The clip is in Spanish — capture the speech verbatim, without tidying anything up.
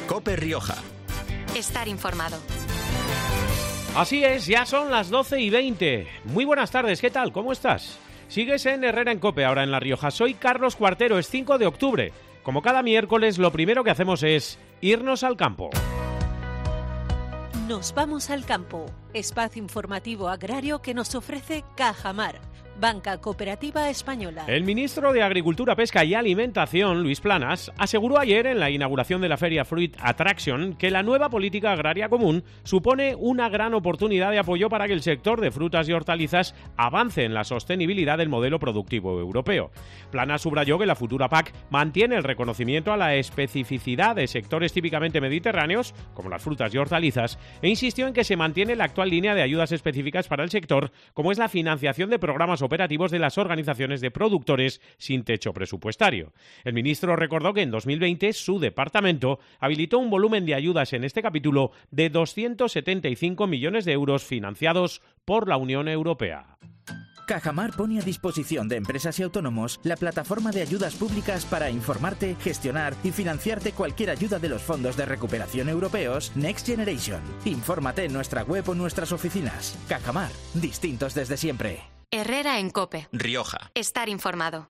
COPE Rioja. Estar informado. Así es, ya son las doce y veinte. Muy buenas tardes, ¿qué tal? ¿Cómo estás? Sigues en Herrera en COPE, ahora en La Rioja. Soy Carlos Cuartero, es cinco de octubre. Como cada miércoles, lo primero que hacemos es irnos al campo. Nos vamos al campo, espacio informativo agrario que nos ofrece Cajamar, Banca Cooperativa Española. El ministro de Agricultura, Pesca y Alimentación, Luis Planas, aseguró ayer en la inauguración de la feria Fruit Attraction que la nueva política agraria común supone una gran oportunidad de apoyo para que el sector de frutas y hortalizas avance en la sostenibilidad del modelo productivo europeo. Planas subrayó que la futura P A C mantiene el reconocimiento a la especificidad de sectores típicamente mediterráneos, como las frutas y hortalizas, e insistió en que se mantiene la actual línea de ayudas específicas para el sector, como es la financiación de programas operativos de las organizaciones de productores sin techo presupuestario. El ministro recordó que en dos mil veinte su departamento habilitó un volumen de ayudas en este capítulo de doscientos setenta y cinco millones de euros financiados por la Unión Europea. Cajamar pone a disposición de empresas y autónomos la plataforma de ayudas públicas para informarte, gestionar y financiarte cualquier ayuda de los fondos de recuperación europeos Next Generation. Infórmate en nuestra web o nuestras oficinas. Cajamar, distintos desde siempre. Herrera en COPE. Rioja. Estar informado.